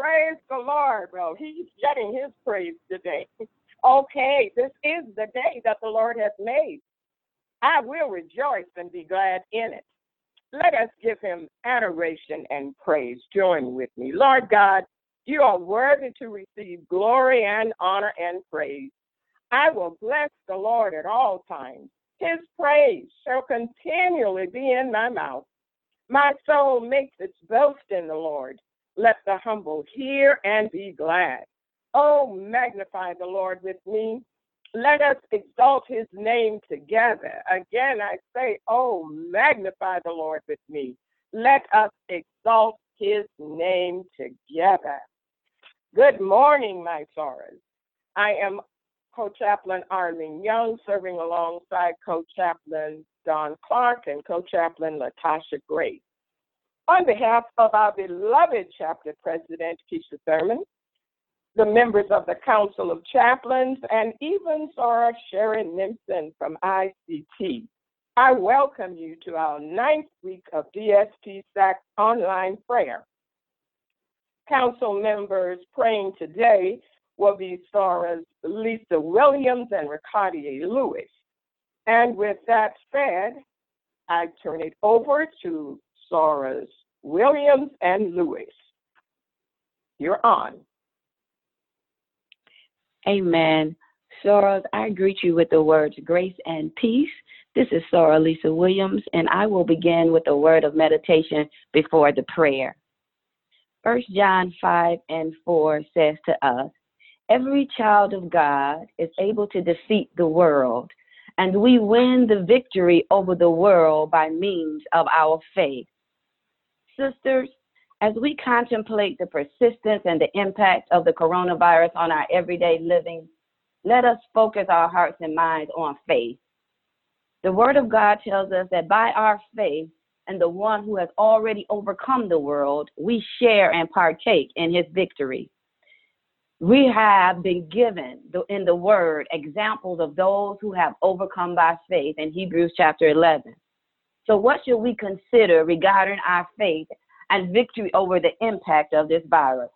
Praise the Lord. Well, he's getting his praise today. Okay, this is the day that the Lord has made. I will rejoice and be glad in it. Let us give him adoration and praise. Join with me. Lord God, you are worthy to receive glory and honor and praise. I will bless the Lord at all times. His praise shall continually be in my mouth. My soul makes its boast in the Lord. Let the humble hear and be glad. Oh, magnify the Lord with me. Let us exalt his name together. Again, I say, oh, magnify the Lord with me. Let us exalt his name together. Good morning, my sorors. I am Co-Chaplain Arlene Young, serving alongside Co-Chaplain Don Clark and Co-Chaplain Latasha Grace. On behalf of our beloved chapter president, Keisha Thurman, the members of the Council of Chaplains, and even Sarah Sharon Nimson from ICT, I welcome you to our 9th week of DSP SAC online prayer. Council members praying today will be Sarah's Lisa Williams and Ricardia Lewis. And with that said, I turn it over to Sarah's Williams and Lewis. You're on. Amen. Sarah, I greet you with the words grace and peace. This is Sarah Lisa Williams, and I will begin with a word of meditation before the prayer. 1 John 5:4 says to us, every child of God is able to defeat the world, and we win the victory over the world by means of our faith. Sisters, as we contemplate the persistence and the impact of the coronavirus on our everyday living, let us focus our hearts and minds on faith. The Word of God tells us that by our faith and the one who has already overcome the world, we share and partake in his victory. We have been given in the Word examples of those who have overcome by faith in Hebrews chapter 11. So what should we consider regarding our faith and victory over the impact of this virus?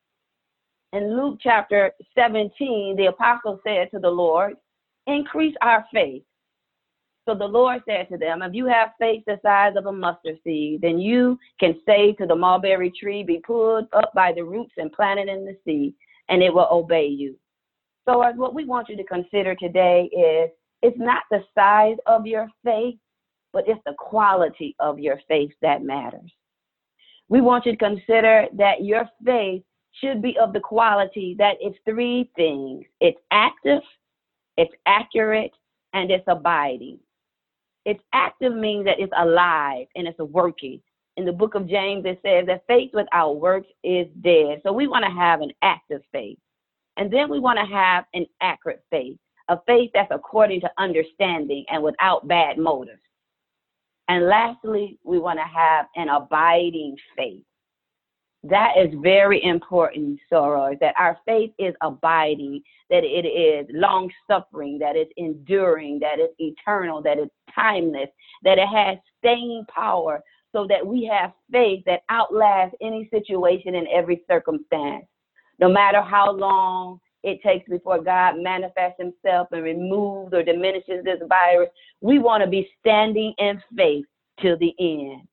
In Luke chapter 17, the apostle said to the Lord, increase our faith. So the Lord said to them, if you have faith the size of a mustard seed, then you can say to the mulberry tree, be pulled up by the roots and planted in the sea, and it will obey you. So what we want you to consider today is, it's not the size of your faith, but it's the quality of your faith that matters. We want you to consider that your faith should be of the quality that it's three things. It's active, it's accurate, and it's abiding. It's active means that it's alive and it's working. In the book of James, it says that faith without works is dead. So we want to have an active faith. And then we want to have an accurate faith, a faith that's according to understanding and without bad motives. And lastly, we want to have an abiding faith. That is very important, sorors, that our faith is abiding, that it is long-suffering, that it's enduring, that it's eternal, that it's timeless, that it has staying power, so that we have faith that outlasts any situation in every circumstance. No matter how long it takes before God manifests himself and removes or diminishes this virus, we want to be standing in faith till the end.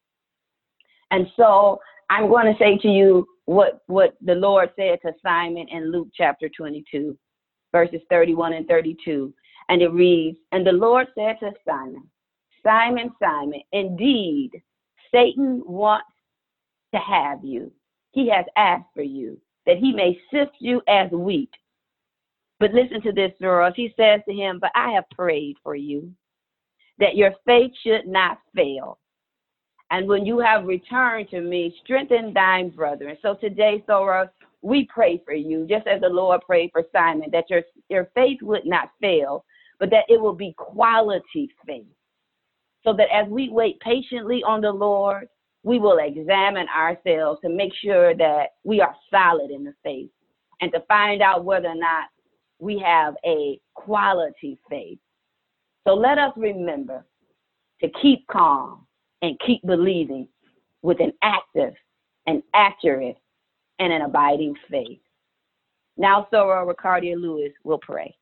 And so I'm going to say to you what the Lord said to Simon in Luke chapter 22, verses 31 and 32. And it reads, and the Lord said to Simon, Simon, Simon, indeed, Satan wants to have you. He has asked for you, that he may sift you as wheat. But listen to this, Sorors. He says to him, but I have prayed for you, that your faith should not fail. And when you have returned to me, strengthen thine brethren. So today, Sorors, we pray for you, just as the Lord prayed for Simon, that your faith would not fail, but that it will be quality faith. So that as we wait patiently on the Lord, we will examine ourselves to make sure that we are solid in the faith and to find out whether or not we have a quality faith. So let us remember to keep calm and keep believing with an active and accurate and an abiding faith. Now, Soror Ricardia Lewis will pray.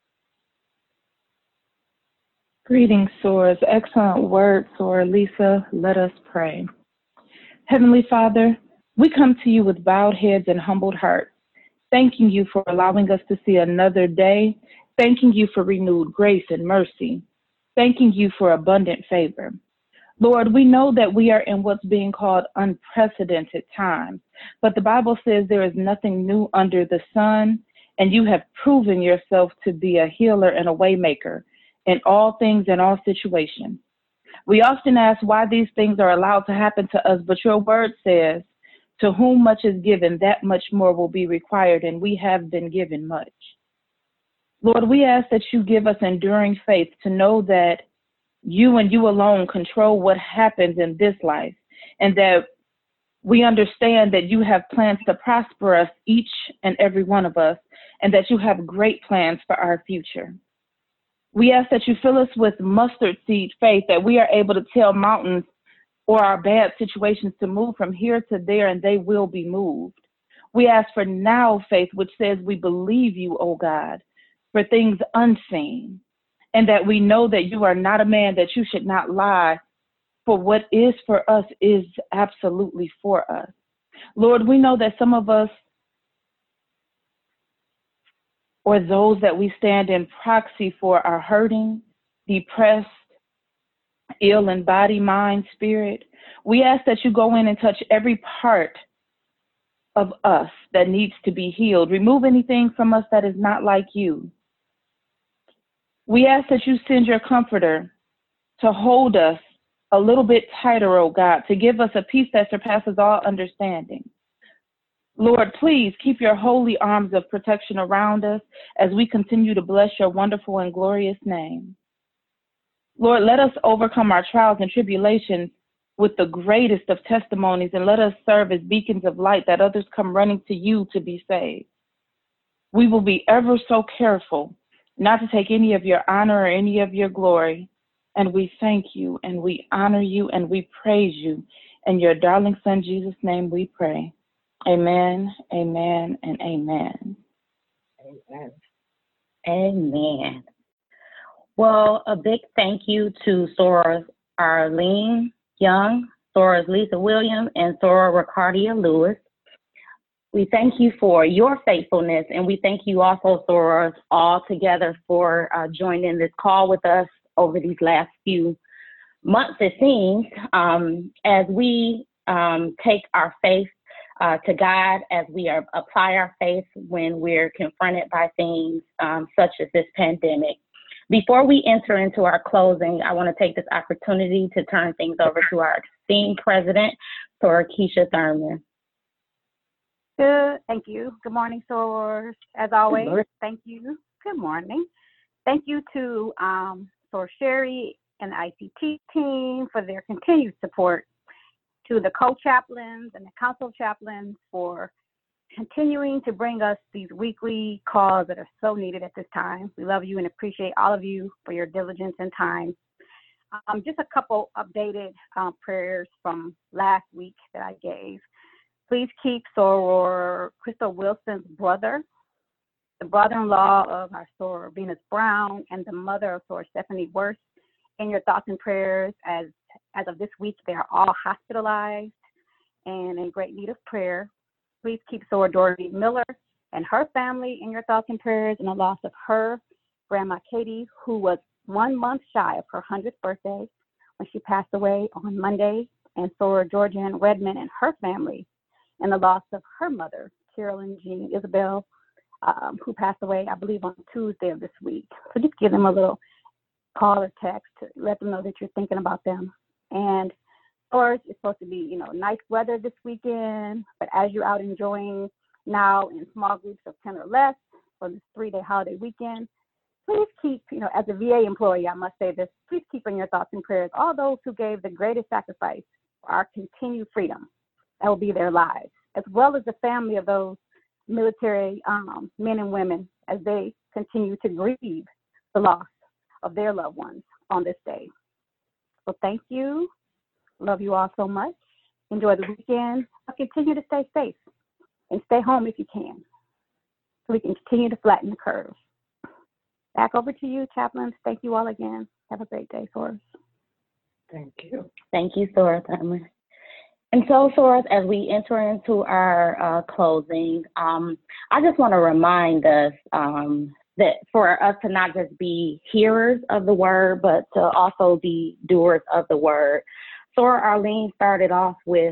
Greetings, Sorors. Excellent word, Soror Lisa. Let us pray. Heavenly Father, we come to you with bowed heads and humbled hearts, thanking you for allowing us to see another day, thanking you for renewed grace and mercy, thanking you for abundant favor. Lord, we know that we are in what's being called unprecedented times, but the Bible says there is nothing new under the sun, and you have proven yourself to be a healer and a waymaker in all things and all situations. We often ask why these things are allowed to happen to us, but your word says, to whom much is given, that much more will be required, and we have been given much. Lord, we ask that you give us enduring faith to know that you and you alone control what happens in this life, and that we understand that you have plans to prosper us, each and every one of us, and that you have great plans for our future. We ask that you fill us with mustard seed faith, that we are able to tell mountains or our bad situations to move from here to there, and they will be moved. We ask for now faith, which says we believe you, O God, for things unseen, and that we know that you are not a man that you should not lie, for what is for us is absolutely for us. Lord, we know that some of us, or those that we stand in proxy for, are hurting, depressed, ill in body, mind, spirit. We ask that you go in and touch every part of us that needs to be healed. Remove anything from us that is not like you. We ask that you send your comforter to hold us a little bit tighter, oh God, to give us a peace that surpasses all understanding. Lord, please keep your holy arms of protection around us as we continue to bless your wonderful and glorious name. Lord, let us overcome our trials and tribulations with the greatest of testimonies, and let us serve as beacons of light that others come running to you to be saved. We will be ever so careful not to take any of your honor or any of your glory, and we thank you, and we honor you, and we praise you. In your darling Son, Jesus' name, we pray. Amen, amen, and amen. Amen. Amen. Well, a big thank you to Sorors Arlene Young, Sorors Lisa Williams, and Soror Ricardia Lewis. We thank you for your faithfulness, and we thank you also, Sorors, all together for joining this call with us over these last few months, it seems, as we take our faith to God, as we apply our faith when we're confronted by things such as this pandemic. Before we enter into our closing, I want to take this opportunity to turn things over to our esteemed president, Soror Keisha Thurman. Good. Thank you. Good morning, Sorors. As always, thank you. Good morning. Thank you to Soror Sherry and the ICT team for their continued support, to the co-chaplains and the council chaplains for continuing to bring us these weekly calls that are so needed at this time. We love you and appreciate all of you for your diligence and time. Just a couple updated prayers from last week that I gave. Please keep Soror Crystal Wilson's brother, the brother-in-law of our Soror Venus Brown, and the mother of Soror Stephanie Worth in your thoughts and prayers. As of this week, they are all hospitalized and in great need of prayer. Please keep Soror Dorothy Miller and her family in your thoughts and prayers in the loss of her grandma Katie, who was 1 month shy of her 100th birthday when she passed away on Monday, and Soror Georgianne Redmond and her family in the loss of her mother, Carolyn Jean Isabel, who passed away, I believe, on Tuesday of this week. So just give them a little call or text to let them know that you're thinking about them. And of course, it's supposed to be, nice weather this weekend, but as you're out enjoying now in small groups of 10 or less for this 3-day holiday weekend, please keep, as a VA employee, I must say this, please keep in your thoughts and prayers all those who gave the greatest sacrifice for our continued freedom. That will be their lives, as well as the family of those military men and women as they continue to grieve the loss of their loved ones on this day. So thank you. Love you all so much. Enjoy the weekend. Continue to stay safe. and stay home if you can, so we can continue to flatten the curve. Back over to you, chaplains. Thank you all again. Have a great day, Soros. Thank you. Thank you, Sora Thomas. And so, Soros, as we enter into our closing, I just want to remind us that for us to not just be hearers of the word, but to also be doers of the word. Sora Arlene started off with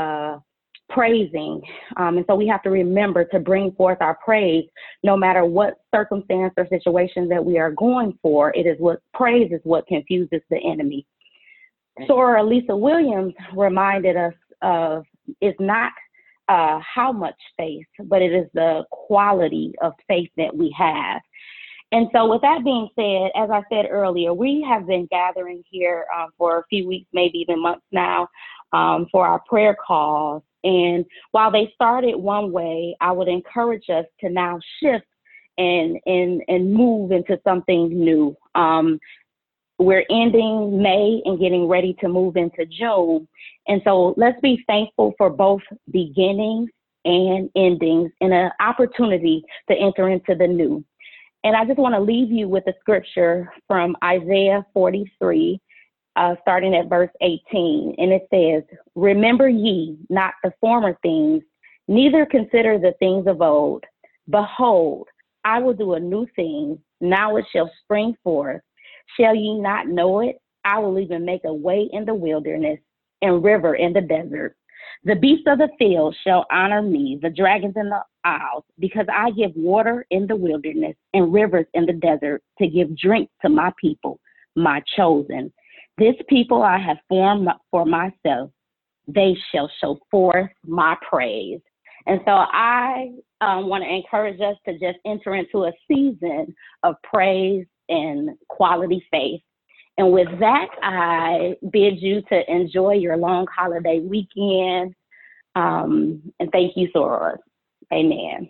praising. And so we have to remember to bring forth our praise no matter what circumstance or situation that we are going for. Praise is what confuses the enemy. Sora Lisa Williams reminded us of is not how much faith, but it is the quality of faith that we have. And so with that being said, as I said earlier, we have been gathering here for a few weeks, maybe even months now, for our prayer calls. And while they started one way, I would encourage us to now shift and move into something new. We're ending May and getting ready to move into June. And so let's be thankful for both beginnings and endings and an opportunity to enter into the new. And I just want to leave you with a scripture from Isaiah 43, starting at verse 18. And it says, "Remember ye not the former things, neither consider the things of old. Behold, I will do a new thing. Now it shall spring forth. Shall ye not know it? I will even make a way in the wilderness and river in the desert. The beasts of the field shall honor me, the dragons in the isles, because I give water in the wilderness and rivers in the desert to give drink to my people, my chosen. This people I have formed for myself. They shall show forth my praise." And so I want to encourage us to just enter into a season of praise and quality faith. And with that, I bid you to enjoy your long holiday weekend. And thank you, Soros. Amen.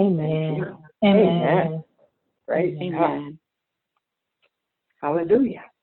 Amen. Amen. Praise Amen. God. Hallelujah.